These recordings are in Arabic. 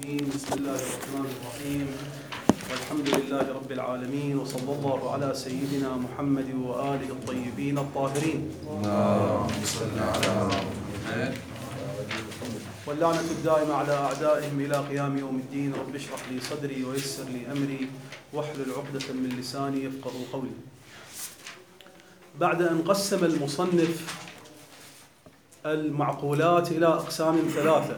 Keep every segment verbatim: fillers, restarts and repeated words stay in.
الرجيم. بسم الله الرحمن الرحيم، والحمد لله رب العالمين، وصلى الله على سيدنا محمد وآله الطيبين الطاهرين. اللهم صل على محمد. واللعنة الدائمة على أعدائهم إلى قيام يوم الدين. رب اشرح لي صدري ويسر لي أمري واحلل عقدة من لساني يفقهوا قولي. بعد أن قسم المصنف المعقولات إلى أقسام ثلاثة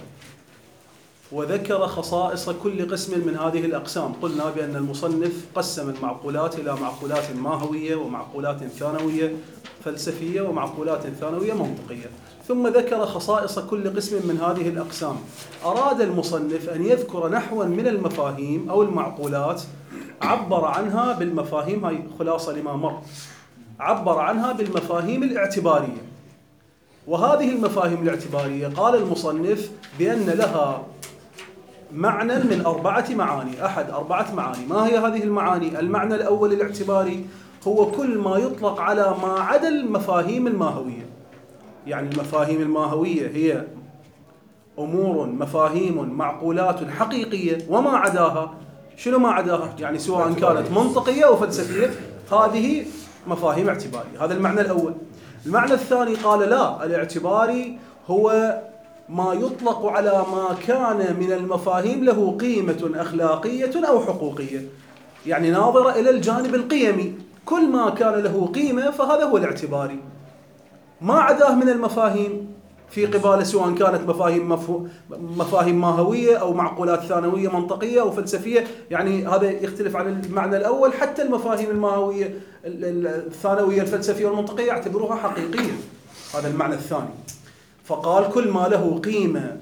وذكر خصائص كل قسم من هذه الأقسام، قلنا بأن المصنف قسم المعقولات إلى معقولات ماهوية ومعقولات ثانوية فلسفية ومعقولات ثانوية منطقية، ثم ذكر خصائص كل قسم من هذه الأقسام. أراد المصنف أن يذكر نحوا من المفاهيم أو المعقولات عبر عنها بالمفاهيم، هاي خلاصة لما مر، عبر عنها بالمفاهيم الاعتبارية. وهذه المفاهيم الاعتبارية قال المصنف بأن لها معنى من أربعة معاني، أحد أربعة معاني. ما هي هذه المعاني؟ المعنى الأول الاعتباري هو كل ما يطلق على ما عدا المفاهيم الماهوية. يعني المفاهيم الماهوية هي أمور مفاهيم معقولات حقيقية، وما عداها شنو ما عداها؟ يعني سواء كانت منطقية أو فلسفية، هذه مفاهيم اعتبارية. هذا المعنى الأول. المعنى الثاني قال لا، الاعتباري هو ما يطلق على ما كان من المفاهيم له قيمة أخلاقية أو حقوقية، يعني ناظرة إلى الجانب القيمي. كل ما كان له قيمة فهذا هو الاعتباري. ما عداه من المفاهيم في قباله، سواء كانت مفاهيم مفهو... مفاهيم ماهوية أو معقولات ثانوية منطقية أو فلسفية، يعني هذا يختلف عن المعنى الأول. حتى المفاهيم الماهوية الثانوية الفلسفية والمنطقية يعتبروها حقيقية. هذا المعنى الثاني. فقال كل ما له قيمة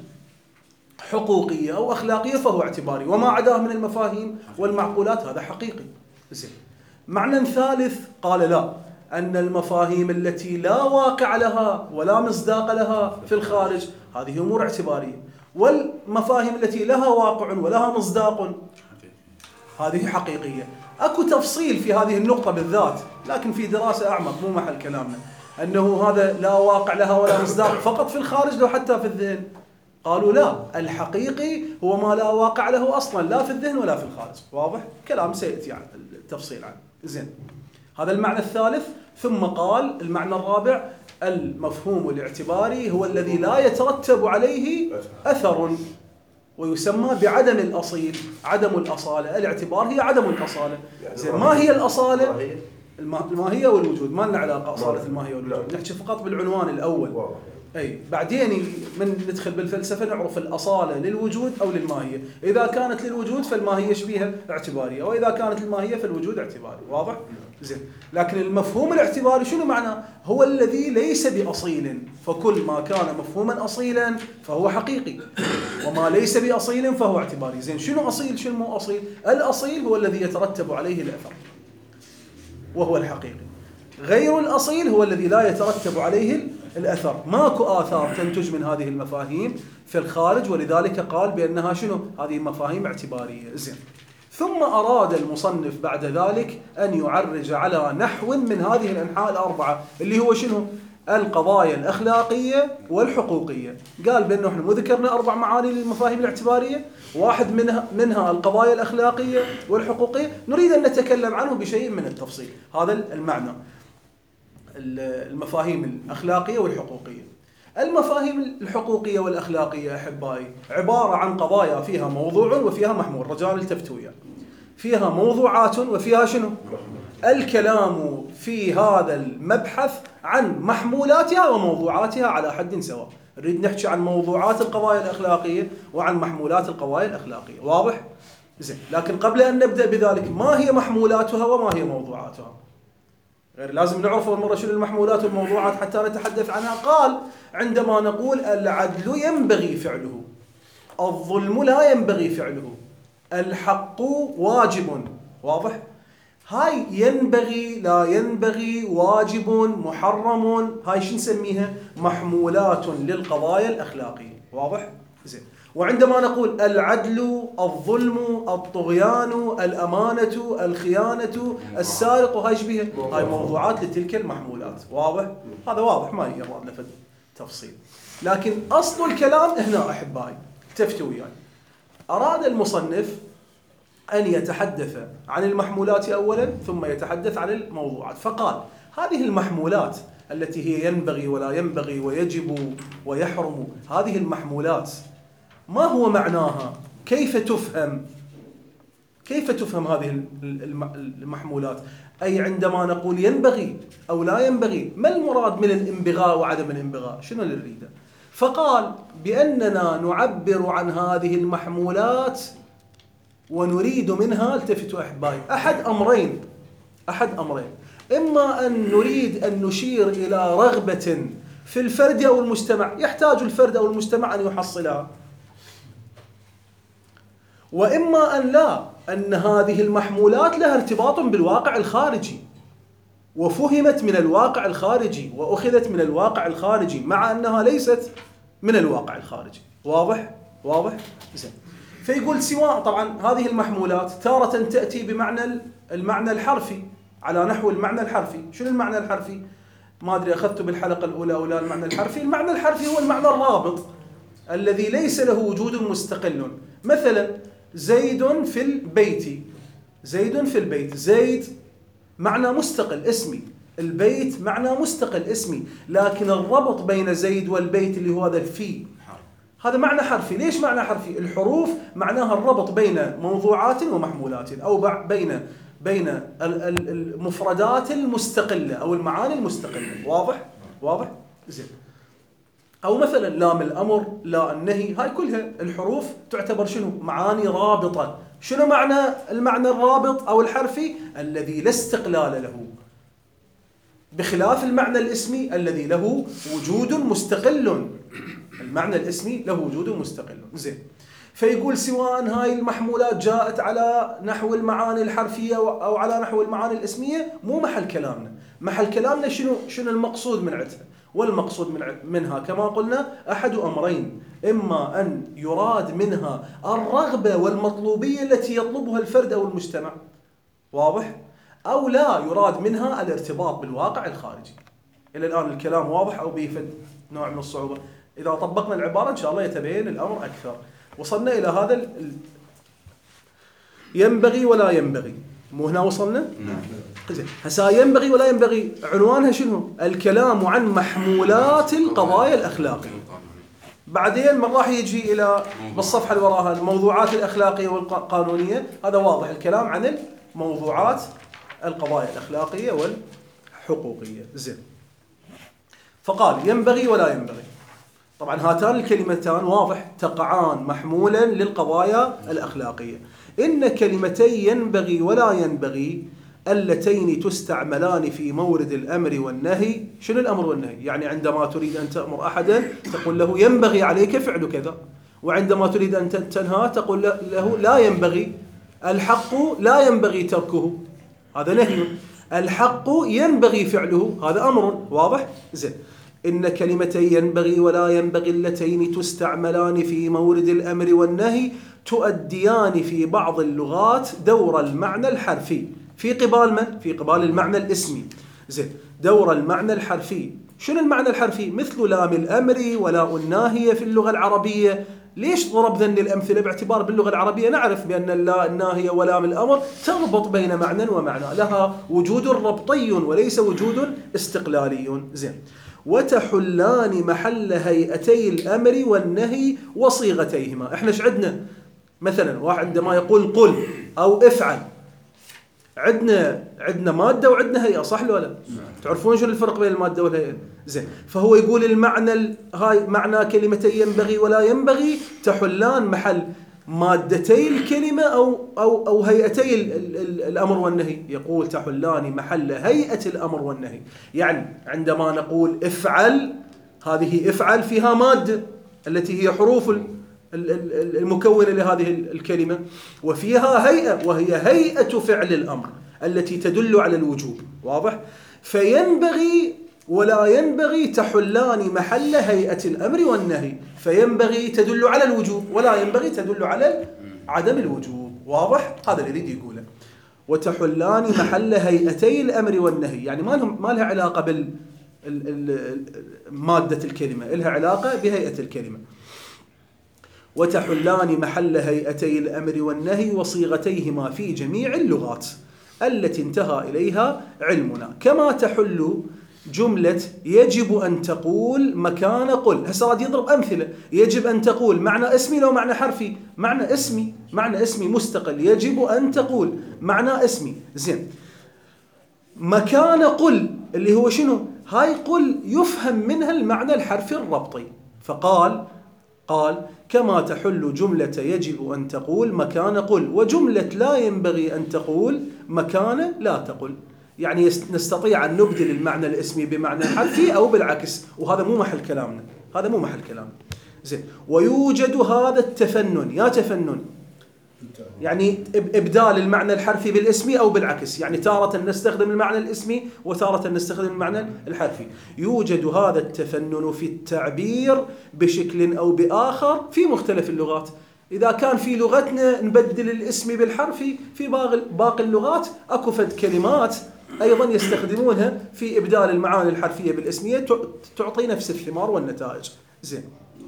حقوقية أو أخلاقية فهو اعتباري، وما عداه من المفاهيم والمعقولات هذا حقيقي. زين. معنى ثالث قال لا، أن المفاهيم التي لا واقع لها ولا مصداق لها في الخارج هذه أمور اعتبارية، والمفاهيم التي لها واقع ولها مصداق هذه حقيقية. أكو تفصيل في هذه النقطة بالذات، لكن في دراسة أعمق مو محل كلامنا، أنه هذا لا واقع لها ولا مصداق فقط في الخارج لو حتى في الذهن. قالوا لا، الحقيقي هو ما لا واقع له أصلا لا في الذهن ولا في الخارج. واضح؟ كلام سيأتي يعني التفصيل عنه. زين. هذا المعنى الثالث. ثم قال المعنى الرابع، المفهوم الاعتباري هو الذي لا يترتب عليه أثر ويسمى بعدم الأصيل. عدم الأصالة، الاعتبار هي عدم الأصالة. زين. ما هي الأصالة؟ الماهية والوجود، ما لنا علاقة أصالة الماهية والوجود، نحكي فقط بالعنوان الأول. أي بعدين من ندخل بالفلسفة نعرف الأصالة للوجود أو للماهية. إذا كانت للوجود فالماهية شبيهة اعتبارية، وإذا كانت الماهية فالوجود اعتباري. واضح؟ زين. لكن المفهوم الاعتباري شنو معناه؟ هو الذي ليس بأصيل، فكل ما كان مفهوما أصيلا فهو حقيقي، وما ليس بأصيل فهو اعتباري. زين. شنو أصيل شنو مو أصيل؟ الأصيل هو الذي يترتب عليه الأثر وهو الحقيقي. غير الأصيل هو الذي لا يترتب عليه الأثر. ماكو آثار تنتج من هذه المفاهيم في الخارج، ولذلك قال بأنها شنو؟ هذه مفاهيم اعتبارية. زين. ثم أراد المصنف بعد ذلك أن يعرج على نحو من هذه الأنحاء الأربعة، اللي هو شنو؟ القضايا الأخلاقية والحقوقية. قال بأنه احنا مو ذكرنا أربع معاني للمفاهيم الاعتبارية، واحد منها منها القضايا الأخلاقية والحقوقية، نريد أن نتكلم عنه بشيء من التفصيل. هذا المعنى، المفاهيم الأخلاقية والحقوقية. المفاهيم الحقوقية والأخلاقية أحبائي عبارة عن قضايا فيها موضوع وفيها محمول. رجال التفتوا وياه. فيها موضوعات وفيها شنو؟ الكلام في هذا المبحث عن محمولاتها وموضوعاتها على حد سواء. نريد نحكي عن موضوعات القضايا الأخلاقية وعن محمولات القضايا الأخلاقية. واضح؟ زين. لكن قبل أن نبدأ بذلك، ما هي محمولاتها وما هي موضوعاتها؟ غير لازم نعرف أول مرة شنو المحمولات والموضوعات حتى نتحدث عنها. قال عندما نقول العدل ينبغي فعله، الظلم لا ينبغي فعله، الحق واجب. واضح؟ هاي ينبغي لا ينبغي واجب محرم، هاي شو نسميها؟ محمولات للقضايا الأخلاقية. واضح؟ زين. وعندما نقول العدل، الظلم، الطغيان، الأمانة، الخيانة، السارق، هاي شبيها؟ هاي موضوعات لتلك المحمولات. واضح؟ هذا واضح، ما يراد له تفصيل. لكن أصل الكلام هنا أحبائي، تفتوا وياي. أراد المصنف أن يتحدث عن المحمولات أولا ثم يتحدث عن الموضوعات، فقال هذه المحمولات التي هي ينبغي ولا ينبغي ويجب ويحرم، هذه المحمولات ما هو معناها؟ كيف تفهم؟ كيف تفهم هذه المحمولات؟ أي عندما نقول ينبغي أو لا ينبغي، ما المراد من الانبغاء وعدم الانبغاء؟ شنو اللي نريده؟ فقال بأننا نعبر عن هذه المحمولات ونريد منها، التفتوا أحبائي، أحد أمرين أحد أمرين إما أن نريد أن نشير إلى رغبة في الفرد أو المجتمع يحتاج الفرد أو المجتمع أن يحصلها، وإما أن لا، أن هذه المحمولات لها ارتباط بالواقع الخارجي وفهمت من الواقع الخارجي وأخذت من الواقع الخارجي مع أنها ليست من الواقع الخارجي. واضح؟ واضح؟ زين. فيقول سواء، طبعا هذه المحمولات تارة تأتي بمعنى المعنى الحرفي على نحو المعنى الحرفي. شنو المعنى الحرفي؟ ما أدري أخذته بالحلقة الأولى أو لا. المعنى الحرفي، المعنى الحرفي هو المعنى الرابط الذي ليس له وجود مستقل. مثلا زيد في البيت، زيد في البيت، زيد معنى مستقل اسمي، البيت معنى مستقل اسمي، لكن الربط بين زيد والبيت اللي هو هذا الفي، هذا معنى حرفي. ليش معنى حرفي؟ الحروف معناها الربط بين موضوعات ومحمولات، أو بين بين المفردات المستقلة أو المعاني المستقلة. واضح؟ واضح؟ زين. أو مثلا لام الأمر، لا النهي، هاي كلها الحروف تعتبر شنو؟ معاني رابطة. شنو معنى المعنى الرابط أو الحرفي؟ الذي لا استقلال له، بخلاف المعنى الاسمي الذي له وجود مستقل. المعنى الاسمي له وجود مستقل. زين. فيقول سواء هاي المحمولات جاءت على نحو المعاني الحرفية أو على نحو المعاني الاسمية، مو محل كلامنا. محل كلامنا شنو شنو المقصود من عندها؟ والمقصود من منها كما قلنا أحد أمرين، إما أن يراد منها الرغبة والمطلوبية التي يطلبها الفرد أو المجتمع، واضح؟ أو لا يراد منها الارتباط بالواقع الخارجي. إلى الآن الكلام واضح أو بيفد نوع من الصعوبة؟ إذا طبقنا العبارة إن شاء الله يتبين الأمر أكثر. وصلنا إلى هذا ال... ينبغي ولا ينبغي، مو هنا وصلنا؟ نعم. زين. هسا ينبغي ولا ينبغي عنوانها شنو؟ الكلام عن محمولات القضايا الأخلاقية. بعدين من راح يجي إلى بالصفحة اللي وراها الموضوعات الأخلاقية والقانونية، هذا واضح الكلام عن الموضوعات القضايا الأخلاقية والحقوقية. زين. فقال ينبغي ولا ينبغي. طبعا هاتان الكلمتان واضح تقعان محمولا للقضايا الأخلاقية. إن كلمتي ينبغي ولا ينبغي اللتين تستعملان في مورد الأمر والنهي. شنو الأمر والنهي؟ يعني عندما تريد أن تأمر أحدا تقول له ينبغي عليك فعل كذا، وعندما تريد أن تنهى تقول له لا ينبغي. الحق لا ينبغي تركه، هذا نهي. الحق ينبغي فعله، هذا أمر. واضح؟ زين. إن كلمتي ينبغي ولا ينبغي اللتين تستعملان في مورد الأمر والنهي تؤديان في بعض اللغات دور المعنى الحرفي في قبال من؟ في قبال المعنى الاسمي. زين. دور المعنى الحرفي. شنو المعنى الحرفي؟ مثل لام الأمر ولا الناهية في اللغة العربية. ليش ضرب ذن الأمثلة؟ باعتبار باللغة العربية نعرف بأن اللا الناهية ولام الأمر تربط بين معنى ومعنى، لها وجود ربطي وليس وجود استقلالي. زين. وتحلان محل هيئتي الأمر والنهي وصيغتيهما. احنا ايش عندنا؟ مثلا واحد عندما يقول قل أو افعل، عندنا عندنا مادة وعندنا هيئة، صح ولا لا؟ تعرفون شو الفرق بين المادة والهيئة؟ زين. فهو يقول المعنى هاي معنى كلمتي ينبغي ولا ينبغي تحلان محل مادتي الكلمة أو أو أو هيئتي ال ال ال الأمر والنهي. يقول تحلان محل هيئة الأمر والنهي. يعني عندما نقول افعل، هذه افعل فيها مادة التي هي حروف المكونة لهذه الكلمة، وفيها هيئة وهي هيئة فعل الأمر التي تدل على الوجوب. واضح؟ فينبغي ولا ينبغي تحلان محل هيئة الأمر والنهي. فينبغي تدل على الوجوب ولا ينبغي تدل على عدم الوجوب. واضح؟ هذا اللي يريد يقوله. وتحلان محل هيئتي الأمر والنهي، يعني ما لهم ما لها علاقة بال مادة الكلمة، لها علاقة بهيئة الكلمة. وتحلان محل هيئتي الأمر والنهي وصيغتيهما في جميع اللغات التي انتهى إليها علمنا، كما تحل جملة يجب أن تقول مكان قل. هسه راد يضرب أمثلة. يجب أن تقول معنى اسمي لو معنى حرفي؟ معنى اسمي، معنى اسمي مستقل. يجب أن تقول معنى اسمي. زين، مكان قل اللي هو شنو؟ هاي قل يفهم منها المعنى الحرفي الربطي. فقال قال كما تحل جملة يجب أن تقول مكان قل، وجملة لا ينبغي أن تقول مكان لا تقل. يعني نستطيع أن نبدل المعنى الاسمي بمعنى الحرفي أو بالعكس، وهذا مو محل كلامنا، هذا مو محل كلامنا. زين، ويوجد هذا التفنن. يا تفنن يعني إبدال المعنى الحرفي بالاسمي أو بالعكس، يعني تارة نستخدم المعنى الاسمي وتارة نستخدم المعنى الحرفي. يوجد هذا التفنن في التعبير بشكل أو بآخر في مختلف اللغات. إذا كان في لغتنا نبدل الاسم بالحرفي، في باقي اللغات أكو فد كلمات أيضا يستخدمونها في إبدال المعاني الحرفية بالاسمية تعطي نفس الثمار والنتائج. زين،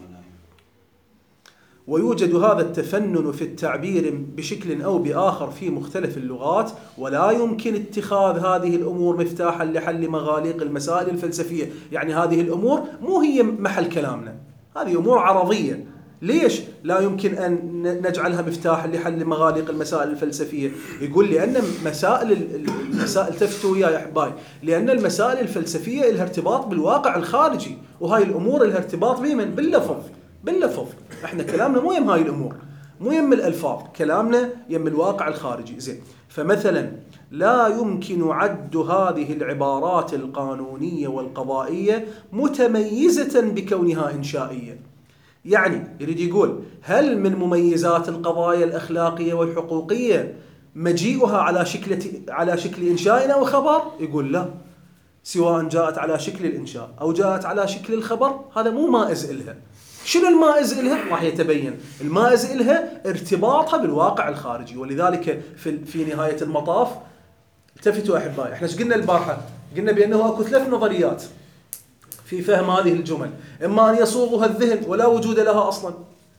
ويوجد هذا التفنن في التعبير بشكل أو بآخر في مختلف اللغات، ولا يمكن اتخاذ هذه الأمور مفتاحا لحل مغاليق المسائل الفلسفية. يعني هذه الأمور مو هي محل كلامنا، هذه أمور عرضية. ليش لا يمكن أن نجعلها مفتاحا لحل مغاليق المسائل الفلسفية؟ يقول لأن مسائل المسائل تفتوا يا أحبائي، لأن المسائل الفلسفية لها ارتباط بالواقع الخارجي، وهاي الأمور لها ارتباط بمن؟ باللفظ. باللفظ احنا كلامنا مو يم هاي الأمور، مو يم الألفاظ، كلامنا يم الواقع الخارجي. زين، فمثلا لا يمكن عد هذه العبارات القانونية والقضائية متميزة بكونها إنشائية. يعني يريد يقول هل من مميزات القضايا الأخلاقية والحقوقية مجيئها على شكل على شكل إنشاء أو خبر؟ يقول لا، سواء جاءت على شكل الإنشاء أو جاءت على شكل الخبر هذا مو مائز إلها. شنو المائز إلها؟ راح يتبين. المائز إلها ارتباطها بالواقع الخارجي. ولذلك في في نهاية المطاف التفتوا أحبائي، احنا ايش قلنا البارحة؟ قلنا بأنه اكو ثلاث نظريات في فهم هذه الجمل، إما أن يصوغها الذهن ولا وجود لها أصلا،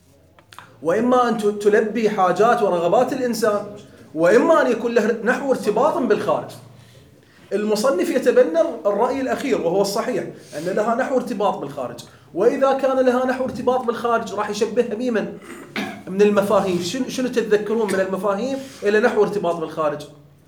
وإما أن تلبي حاجات ورغبات الإنسان، وإما أن يكون له نحو ارتباط بالخارج. المصنف يتبنى الرأي الأخير وهو الصحيح، أن لها نحو ارتباط بالخارج. وإذا كان لها نحو ارتباط بالخارج راح يشبهها ميمن من المفاهيم. شنو تتذكرون من المفاهيم إلى نحو ارتباط بالخارج؟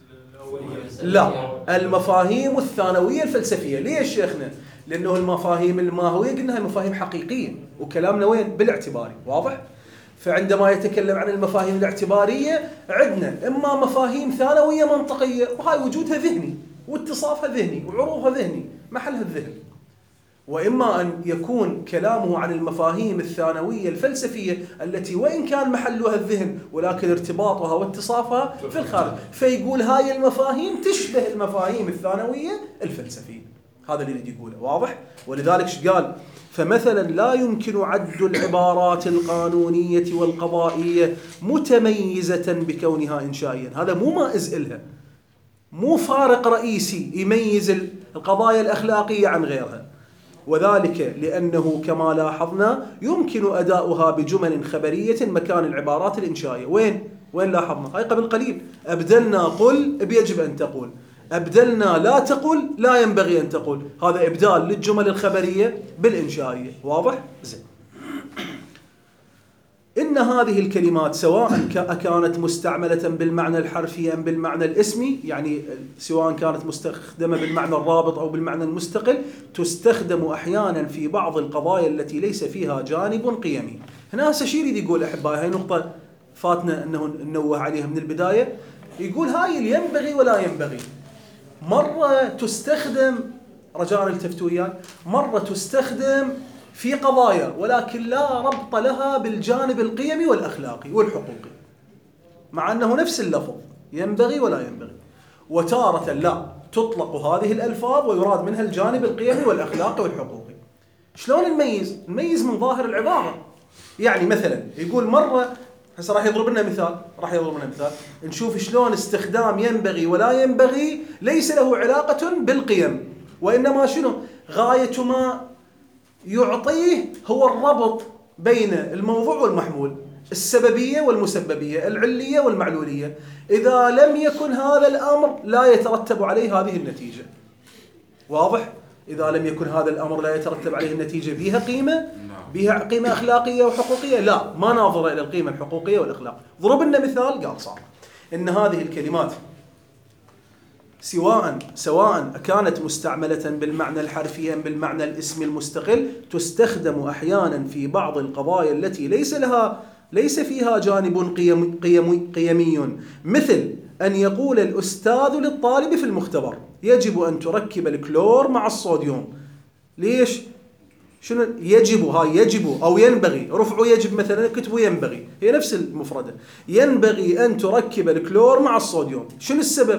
لا، المفاهيم الثانوية الفلسفية. ليش شيخنا؟ لأنه المفاهيم الماهوية قلنا هي مفاهيم حقيقية، وكلامنا وين؟ بالاعتباري. واضح؟ فعندما يتكلم عن المفاهيم الاعتبارية عندنا إما مفاهيم ثانوية منطقية، وهاي وجودها ذهني واتصافها ذهني وعروضها ذهني، محلها الذهن. وإما أن يكون كلامه عن المفاهيم الثانوية الفلسفية التي وإن كان محلها الذهن ولكن ارتباطها واتصافها في الخارج، فيقول هاي المفاهيم تشبه المفاهيم الثانوية الفلسفية. هذا اللي يريد يقوله. واضح؟ ولذلك ايش قال؟ فمثلا لا يمكن عد العبارات القانونية والقضائية متميزة بكونها إنشائيا. هذا مو مائز إلها، مو فارق رئيسي يميز القضايا الأخلاقية عن غيرها. وذلك لأنه كما لاحظنا يمكن أداؤها بجمل خبرية مكان العبارات الإنشائية. وين؟ وين لاحظنا؟ هاي قبل قليل أبدلنا قل بيجب أن تقول، أبدلنا لا تقل لا ينبغي أن تقول. هذا إبدال للجمل الخبرية بالإنشائية. واضح؟ زين. إن هذه الكلمات سواء كانت مستعملة بالمعنى الحرفي أم بالمعنى الاسمي، يعني سواء كانت مستخدمة بالمعنى الرابط أو بالمعنى المستقل، تستخدم أحيانا في بعض القضايا التي ليس فيها جانب قيمي. هنا هسه شي يريد يقول أحبائي، هاي نقطة فاتنا أنه ننوه عليها من البداية. يقول هاي اللي ينبغي ولا ينبغي مرة تستخدم، رجاء التفتوا وياي، مرة تستخدم في قضايا ولكن لا ربط لها بالجانب القيمي والأخلاقي والحقوقي، مع أنه نفس اللفظ ينبغي ولا ينبغي. وتارة لا تطلق هذه الألفاظ ويراد منها الجانب القيمي والأخلاقي والحقوقي. شلون نميز؟ نميز من ظاهر العبارة. يعني مثلا يقول مرة، هسه راح يضرب لنا مثال، راح يضرب لنا مثال نشوف شلون استخدام ينبغي ولا ينبغي ليس له علاقة بالقيم، وإنما شنو؟ غاية ما يعطيه هو الربط بين الموضوع والمحمول، السببية والمسببية، العلية والمعلولية. إذا لم يكن هذا الأمر لا يترتب عليه هذه النتيجة. واضح؟ إذا لم يكن هذا الأمر لا يترتب عليه النتيجة بها قيمة، بها قيمة أخلاقية وحقوقية، لا، ما ناظر إلى القيمة الحقوقية والأخلاق. ضرب لنا مثال قال صار إن هذه الكلمات سواء سواء كانت مستعملة بالمعنى الحرفي أم بالمعنى الاسمي المستقل، تستخدم أحيانا في بعض القضايا التي ليس لها ليس فيها جانب قيم قيم قيمي، مثل أن يقول الأستاذ للطالب في المختبر يجب أن تركب الكلور مع الصوديوم. ليش؟ شنو يجب؟ هاي يجب أو ينبغي، رفع يجب مثلا كتبوا ينبغي، هي نفس المفردة. ينبغي أن تركب الكلور مع الصوديوم. شنو السبب؟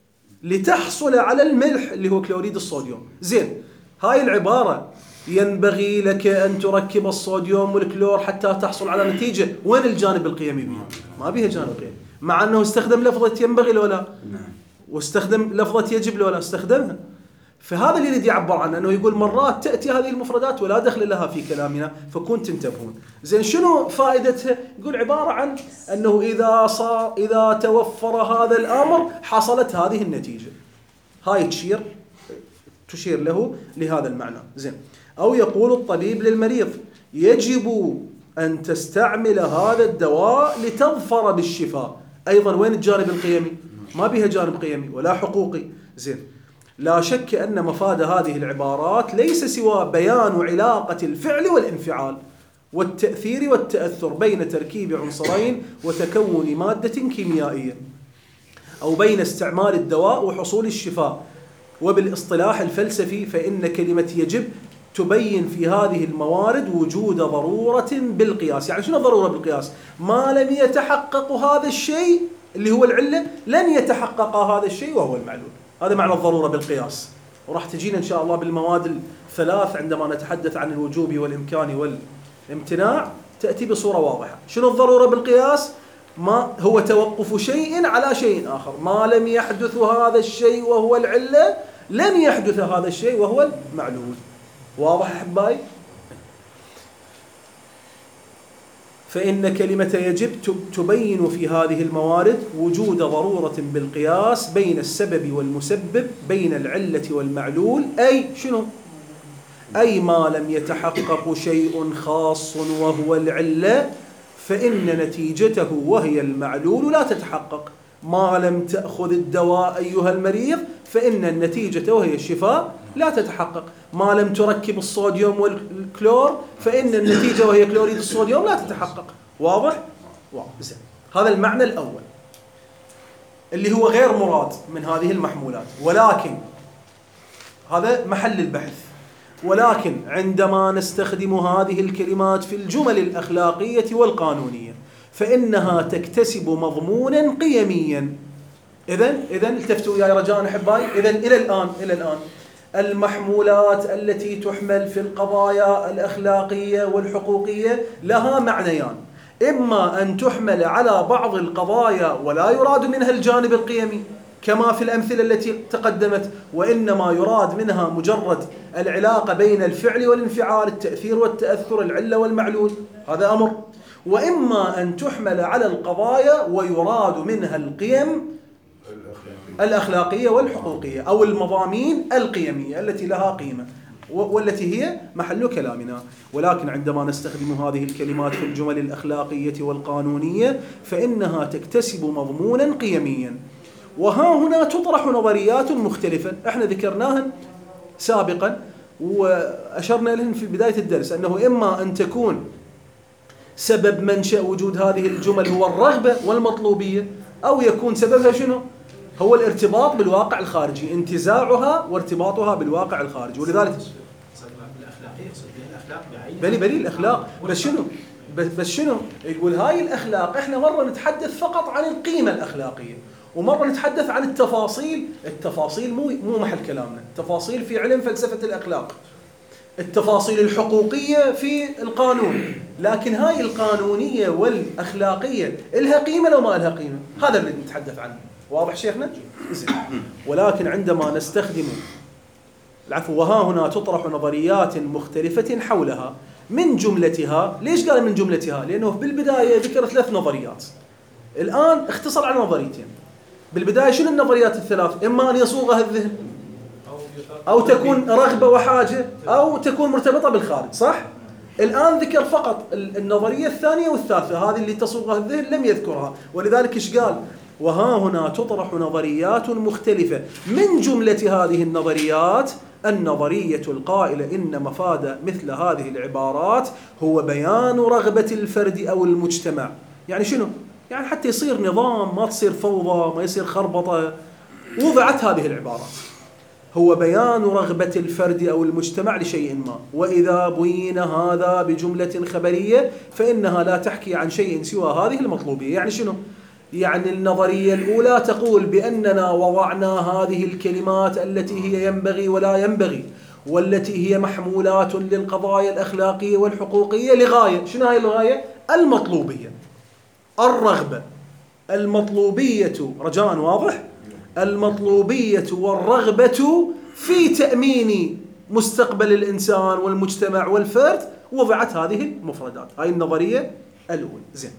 لتحصل على الملح اللي هو كلوريد الصوديوم. زين، هاي العبارة ينبغي لك أن تركب الصوديوم والكلور حتى تحصل على نتيجة، وين الجانب القيمي بها؟ ما بيها جانب قيمي، مع أنه استخدم لفظة ينبغي لو لا، واستخدم لفظة يجب لو لا، استخدمها. فهذا اللي يريد يعبر عنه، أنه يقول مرات تأتي هذه المفردات ولا دخل لها في كلامنا، فكون تنتبهون. زين، شنو فائدتها؟ يقول عبارة عن أنه إذا صار إذا توفر هذا الأمر حصلت هذه النتيجة. هاي تشير تشير له لهذا المعنى. زين، أو يقول الطبيب للمريض يجب أن تستعمل هذا الدواء لتظفر بالشفاء. أيضا وين الجانب القيمي؟ ما بها جانب قيمي ولا حقوقي. زين، لا شك أن مفاد هذه العبارات ليس سوى بيان علاقة الفعل والانفعال والتأثير والتأثر بين تركيب عنصرين وتكون مادة كيميائية، أو بين استعمال الدواء وحصول الشفاء. وبالاصطلاح الفلسفي فإن كلمة يجب تبين في هذه الموارد وجود ضرورة بالقياس. يعني شنو ضرورة بالقياس؟ ما لم يتحقق هذا الشيء اللي هو العلة لن يتحقق هذا الشيء وهو المعلول. هذا معنى الضرورة بالقياس، وراح تجينا إن شاء الله بالمواد الثلاث عندما نتحدث عن الوجوب والإمكان والامتناع تأتي بصورة واضحة. شنو الضرورة بالقياس؟ ما هو توقف شيء على شيء آخر، ما لم يحدث هذا الشيء وهو العلة لن يحدث هذا الشيء وهو المعلول. واضح أحبائي؟ فإن كلمة يجب تبين في هذه الموارد وجود ضرورة بالقياس بين السبب والمسبب، بين العلة والمعلول. أي شنو؟ أي ما لم يتحقق شيء خاص وهو العلة فإن نتيجته وهي المعلول لا تتحقق. ما لم تأخذ الدواء أيها المريض فإن النتيجة وهي الشفاء لا تتحقق. ما لم تركب الصوديوم والكلور فإن النتيجة وهي كلوريد الصوديوم لا تتحقق. واضح؟ واضح. زين، هذا المعنى الأول اللي هو غير مراد من هذه المحمولات، ولكن هذا محل البحث. ولكن عندما نستخدم هذه الكلمات في الجمل الأخلاقية والقانونية فإنها تكتسب مضمونا قيميا. إذن إذن التفتوا يا رجاء أحبائي. إذن إلى الآن إلى الآن المحمولات التي تحمل في القضايا الأخلاقية والحقوقية لها معنيان: إما أن تحمل على بعض القضايا ولا يراد منها الجانب القيمي كما في الأمثلة التي تقدمت، وإنما يراد منها مجرد العلاقة بين الفعل والانفعال، التأثير والتأثر، العلة والمعلول، هذا أمر. وإما أن تحمل على القضايا ويراد منها القيم الأخلاقية والحقوقية أو المضامين القيمية التي لها قيمة والتي هي محل كلامنا. ولكن عندما نستخدم هذه الكلمات في الجمل الأخلاقية والقانونية فإنها تكتسب مضمونا قيميا. وها هنا تطرح نظريات مختلفة احنا ذكرناها سابقا وأشرنا لهن في بداية الدرس، أنه إما أن تكون سبب منشأ وجود هذه الجمل هو الرغبة والمطلوبية، أو يكون سببها شنو؟ هو الارتباط بالواقع الخارجي، انتزاعها وارتباطها بالواقع الخارجي. ولذلك بلي بلي الأخلاق بس شنو؟ بس شنو؟ يقول هاي الأخلاق احنا مرة نتحدث فقط عن القيمة الأخلاقية، ومرة نتحدث عن التفاصيل. التفاصيل مو مو محل كلامنا، التفاصيل في علم فلسفة الأخلاق، التفاصيل الحقوقية في القانون. لكن هاي القانونية والأخلاقية إلها قيمة لو ما إلها قيمة؟ هذا اللي نتحدث عنه. واضح شيخنا؟ ولكن عندما نستخدم العفو وها هنا تطرح نظريات مختلفة حولها، من جملتها. ليش قال من جملتها؟ لأنه بالبداية ذكر ثلاث نظريات، الآن اختصر على نظريتين. بالبداية شنو النظريات الثلاث؟ إما أن يصوغها الذهن، أو تكون رغبة وحاجة، أو تكون مرتبطة بالخارج، صح؟ الآن ذكر فقط النظرية الثانية والثالثة، هذه اللي تصوغها الذهن لم يذكرها، ولذلك إيش قال؟ وها هنا تطرح نظريات مختلفة، من جملة هذه النظريات النظرية القائلة إن مفاد مثل هذه العبارات هو بيان رغبة الفرد أو المجتمع. يعني شنو؟ يعني حتى يصير نظام، ما تصير فوضى، ما يصير خربطة، وضعت هذه العبارات. هو بيان رغبة الفرد أو المجتمع لشيء ما، وإذا بين هذا بجملة خبرية فإنها لا تحكي عن شيء سوى هذه المطلوبية. يعني شنو؟ يعني النظرية الأولى تقول بأننا وضعنا هذه الكلمات التي هي ينبغي ولا ينبغي، والتي هي محمولات للقضايا الأخلاقية والحقوقية لغاية. شنو هاي الغاية؟ المطلوبية، الرغبة. المطلوبية رجاء واضح؟ المطلوبية والرغبة في تأمين مستقبل الإنسان والمجتمع والفرد، وضعت هذه المفردات. هاي النظرية الأولى. زين.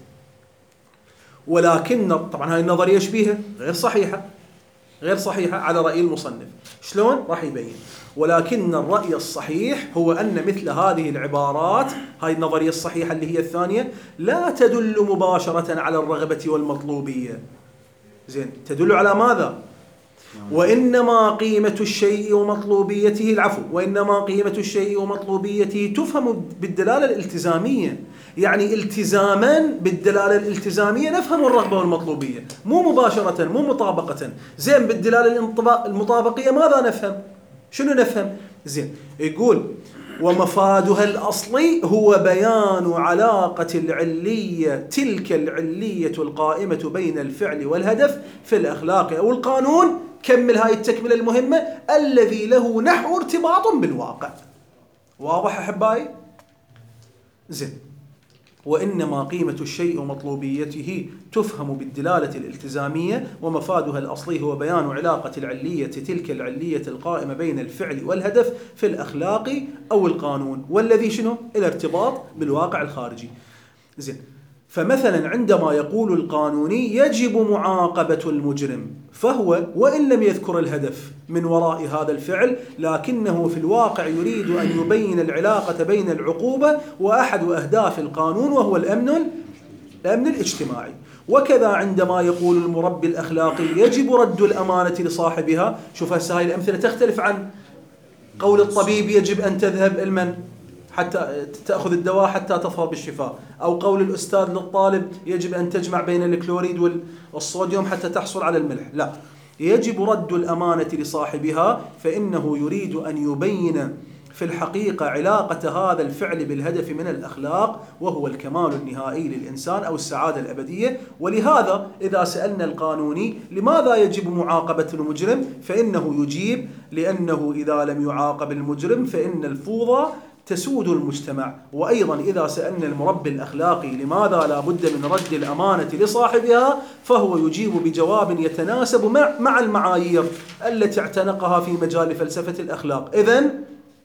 ولكن طبعا هاي النظرية شبيهة غير صحيحة، غير صحيحة على رأي المصنف. شلون؟ راح يبين. ولكن الرأي الصحيح هو أن مثل هذه العبارات، هاي النظرية الصحيحة اللي هي الثانية، لا تدل مباشرة على الرغبة والمطلوبية. زين. تدل على ماذا؟ وإنما قيمة الشيء ومطلوبيته العفو وإنما قيمة الشيء ومطلوبيته تفهم بالدلالة الالتزامية. يعني التزاما بالدلالة الالتزامية نفهم الرغبة والمطلوبية، مو مباشرة، مو مطابقة. زين. بالدلالة المطابقية ماذا نفهم؟ شنو نفهم؟ زين. يقول ومفادها الأصلي هو بيان علاقة العلية، تلك العلية القائمة بين الفعل والهدف في الأخلاق أو القانون. كمل هاي التكملة المهمة، الذي له نحو ارتباط بالواقع. واضح أحبائي؟ زين. وإنما قيمة الشيء ومطلوبيته تفهم بالدلالة الالتزامية، ومفادها الأصلي هو بيان علاقة العلية، تلك العلية القائمة بين الفعل والهدف في الأخلاق أو القانون، والذي شنو؟ الارتباط بالواقع الخارجي. زين. فمثلا عندما يقول القانوني يجب معاقبة المجرم، فهو وإن لم يذكر الهدف من وراء هذا الفعل، لكنه في الواقع يريد أن يبين العلاقة بين العقوبة وأحد أهداف القانون، وهو الأمن الأمن الاجتماعي. وكذا عندما يقول المربي الأخلاقي يجب رد الأمانة لصاحبها. شوف هسه هاي الأمثلة تختلف عن قول الطبيب يجب أن تذهب المن حتى تأخذ الدواء حتى تظفر بالشفاء، أو قول الأستاذ للطالب يجب أن تجمع بين الكلوريد والصوديوم حتى تحصل على الملح. لا، يجب رد الأمانة لصاحبها، فإنه يريد أن يبين في الحقيقة علاقة هذا الفعل بالهدف من الأخلاق، وهو الكمال النهائي للإنسان أو السعادة الأبدية. ولهذا إذا سألنا القانوني لماذا يجب معاقبة المجرم، فإنه يجيب لأنه إذا لم يعاقب المجرم فإن الفوضى تسود المجتمع. وأيضا إذا سألنا المربي الأخلاقي لماذا لا بد من رد الأمانة لصاحبها، فهو يجيب بجواب يتناسب مع, مع المعايير التي اعتنقها في مجال فلسفة الأخلاق. إذن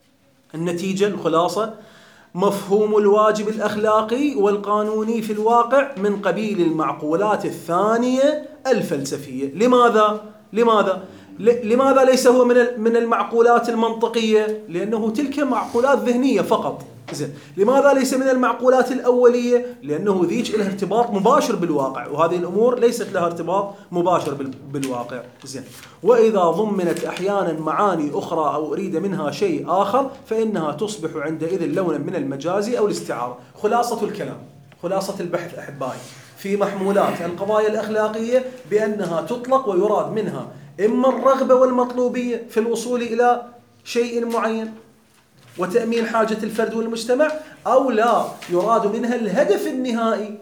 النتيجة الخلاصة، مفهوم الواجب الأخلاقي والقانوني في الواقع من قبيل المعقولات الثانية الفلسفية. لماذا؟ لماذا؟ لماذا ليس هو من من المعقولات المنطقية؟ لأنه تلك معقولات ذهنية فقط. زين. لماذا ليس من المعقولات الأولية؟ لأنه ذيك لها ارتباط مباشر بالواقع، وهذه الأمور ليست لها ارتباط مباشر بالواقع. زين. وإذا ضمنت أحيانا معاني أخرى أو أريد منها شيء آخر، فإنها تصبح عندئذ لونا من المجاز أو الاستعارة. خلاصة الكلام، خلاصة البحث أحبائي في محمولات القضايا الأخلاقية بأنها تطلق ويراد منها إما الرغبة والمطلوبية في الوصول إلى شيء معين وتأمين حاجة الفرد والمجتمع، أو لا يراد منها الهدف النهائي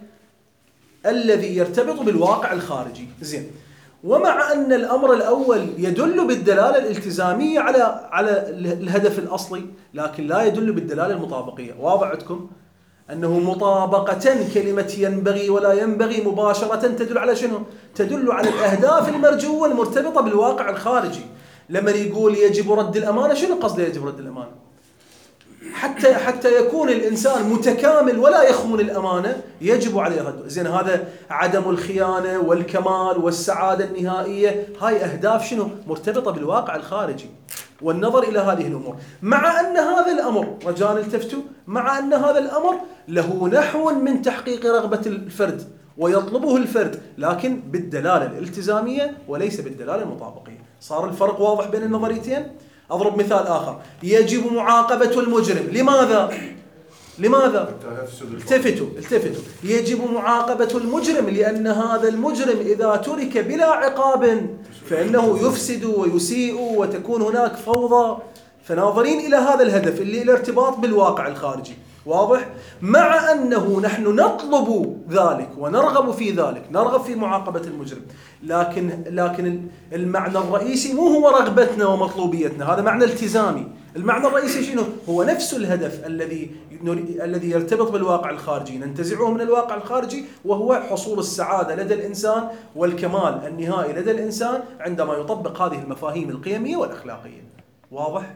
الذي يرتبط بالواقع الخارجي. زين. ومع أن الأمر الأول يدل بالدلالة الالتزامية على على الهدف الأصلي، لكن لا يدل بالدلالة المطابقية. واضح عندكم أنه مطابقة كلمة ينبغي ولا ينبغي مباشرة تدل على شنو؟ تدل على الأهداف المرجوة المرتبطة بالواقع الخارجي. لما يقول يجب رد الأمانة، شنو قصده يجب رد الأمانة؟ حتى حتى يكون الإنسان متكامل ولا يخون الأمانة يجب عليه رده. زين هذا عدم الخيانة والكمال والسعادة النهائية، هاي أهداف شنو؟ مرتبطة بالواقع الخارجي والنظر إلى هذه الأمور، مع أن هذا الأمر رجاء التفتوا، مع أن هذا الأمر له نحو من تحقيق رغبة الفرد ويطلبه الفرد، لكن بالدلالة الالتزامية وليس بالدلالة المطابقية. صار الفرق واضح بين النظريتين؟ أضرب مثال آخر: يجب معاقبة المجرم. لماذا؟ لماذا؟ التفتوا التفتوا يجب معاقبة المجرم لأن هذا المجرم إذا ترك بلا عقاب فإنه يفسد ويسيء وتكون هناك فوضى. فناظرين إلى هذا الهدف اللي الارتباط بالواقع الخارجي، واضح؟ مع أنه نحن نطلب ذلك ونرغب في ذلك، نرغب في معاقبة المجرم، لكن لكن المعنى الرئيسي مو هو رغبتنا ومطلوبيتنا، هذا معنى التزامي. المعنى الرئيسي شنو؟ هو نفس الهدف الذي الذي يرتبط بالواقع الخارجي، ننتزعه من الواقع الخارجي، وهو حصول السعادة لدى الإنسان والكمال النهائي لدى الإنسان عندما يطبق هذه المفاهيم القيمية والأخلاقية. واضح؟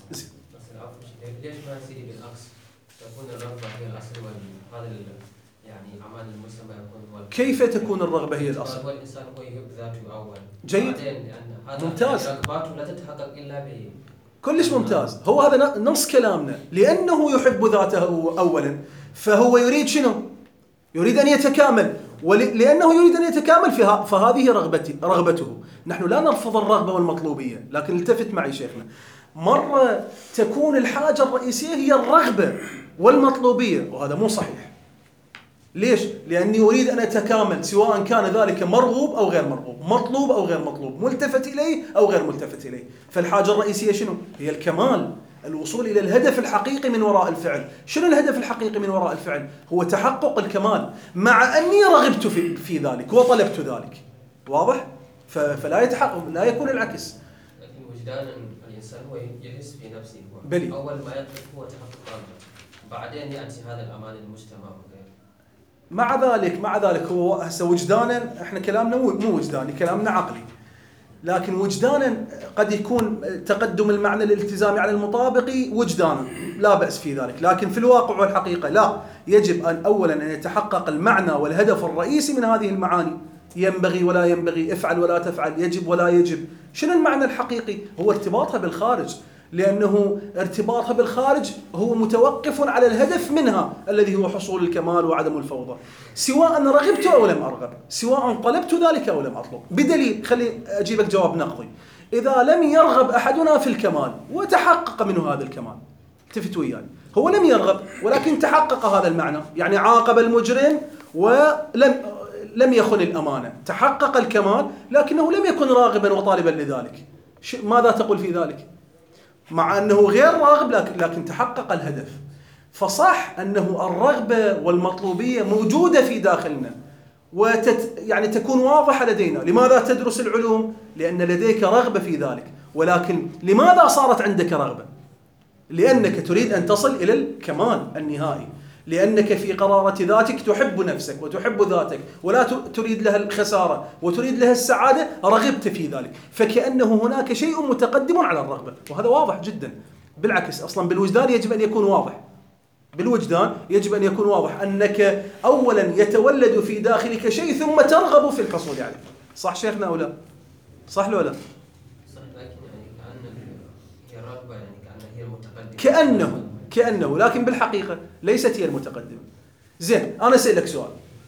ليش ما نسير بالعكس؟ تكون الرغبة هي الأصل وهذا يعني أعمال المجتمع يكون هو. كيف تكون الرغبة هي الأصل؟ هو الإنسان هو يحب ذاته أول. جيد. ممتاز. رغباته لا تتحقق إلا ب. كلش ممتاز. هو هذا نص كلامنا، لأنه يحب ذاته أولا فهو يريد شنو؟ يريد أن يتكامل، ولأنه يريد أن يتكامل فهذه رغبتي رغبته. نحن لا نرفض الرغبة والمطلوبية، لكن التفت معي شيخنا، مرة تكون الحاجة الرئيسية هي الرغبة والمطلوبية، وهذا مو صحيح. ليش؟ لأني أريد أن أتكامل سواء كان ذلك مرغوب أو غير مرغوب، مطلوب أو غير مطلوب، ملتفت إليه أو غير ملتفت إليه. فالحاجة الرئيسية شنو؟ هي الكمال، الوصول إلى الهدف الحقيقي من وراء الفعل. شنو الهدف الحقيقي من وراء الفعل؟ هو تحقق الكمال، مع أني رغبت في, في ذلك وطلبت ذلك. واضح؟ فلا يتحقق، لا يكون العكس. لكن وجدانا الإنسان هو يحس في نفسه هو. بلي. أول ما يطلب هو تحقق رغبة، بعدين يأتي هذا الأمان المجتمع وغيره. مع ذلك مع ذلك هو هسه وجدانا، احنا كلامنا مو مو وجداني، كلامنا عقلي، لكن وجدانا قد يكون تقدم المعنى الالتزامي على المطابقي وجدانا، لا بأس في ذلك، لكن في الواقع والحقيقة لا، يجب أن أولا أن يتحقق المعنى والهدف الرئيسي من هذه المعاني. ينبغي ولا ينبغي، افعل ولا تفعل، يجب ولا يجب. شنو المعنى الحقيقي؟ هو ارتباطها بالخارج، لأنه ارتباطها بالخارج هو متوقف على الهدف منها الذي هو حصول الكمال وعدم الفوضى، سواء رغبت أو لم أرغب، سواء طلبت ذلك أو لم أطلب. بدليل، خلي أجيبك جواب نقضي: إذا لم يرغب أحدنا في الكمال وتحقق منه هذا الكمال، التفت وياي، هو لم يرغب ولكن تحقق هذا المعنى، يعني عاقب المجرم ولم لم يخن الأمانة، تحقق الكمال لكنه لم يكن راغبا وطالبا لذلك، ماذا تقول في ذلك؟ مع أنه غير راغب لكن, لكن تحقق الهدف. فصح أنه الرغبة والمطلوبية موجودة في داخلنا وتت يعني تكون واضحة لدينا. لماذا تدرس العلوم؟ لأن لديك رغبة في ذلك، ولكن لماذا صارت عندك رغبة؟ لأنك تريد أن تصل إلى الكمال النهائي، لأنك في قرارة ذاتك تحب نفسك وتحب ذاتك ولا تريد لها الخسارة وتريد لها السعادة، رغبت في ذلك، فكأنه هناك شيء متقدم على الرغبة، وهذا واضح جدا. بالعكس، أصلا بالوجدان يجب أن يكون واضح، بالوجدان يجب أن يكون واضح أنك أولا يتولد في داخلك شيء ثم ترغب في الحصول عليه. صح شيخنا أو لا؟ صح ولا لا؟ صح، لكن يعني كأن هي الرغبة يعني كأنها هي المتقدمة، كأنه كأنه لكن بالحقيقة ليست هي المتقدمة. زين، أنا أسألك سؤال: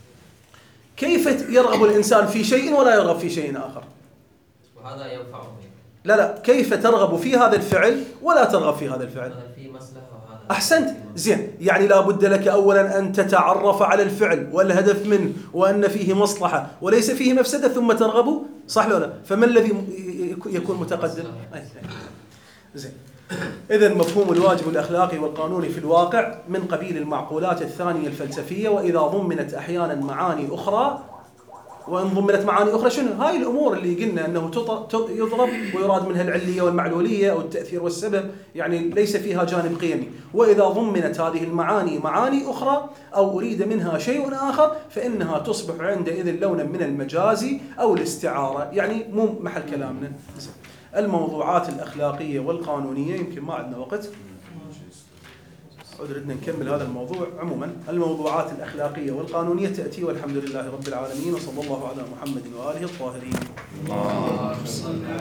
كيف يرغب الإنسان في شيء ولا يرغب في شيء آخر؟ وهذا ينفعه. لا لا، كيف ترغب في هذا الفعل ولا ترغب في هذا الفعل؟ هذا في مصلحة وهذا. أحسنت. زين، يعني لا بد لك أولا أن تتعرف على الفعل والهدف منه وأن فيه مصلحة وليس فيه مفسدة ثم ترغب، صح ولا لا؟ فما الذي يكون متقدم؟ زين، إذن مفهوم الواجب الأخلاقي والقانوني في الواقع من قبيل المعقولات الثانية الفلسفية، وإذا ضمنت أحيانا معاني أخرى، وإن ضمنت معاني أخرى شنو؟ هاي الأمور اللي قلنا أنه يضرب ويراد منها العلية والمعلولية أو التأثير والسبب، يعني ليس فيها جانب قيمي. وإذا ضمنت هذه المعاني معاني أخرى أو أريد منها شيء آخر فإنها تصبح عندئذ لونا من المجازي أو الاستعارة، يعني مو محل كلامنا. الموضوعات الأخلاقية والقانونية يمكن ما عندنا وقت. ردنا نكمل هذا الموضوع. عموما الموضوعات الأخلاقية والقانونية تأتي، والحمد لله رب العالمين، وصلى الله على محمد وآله الطاهرين. اللهم صل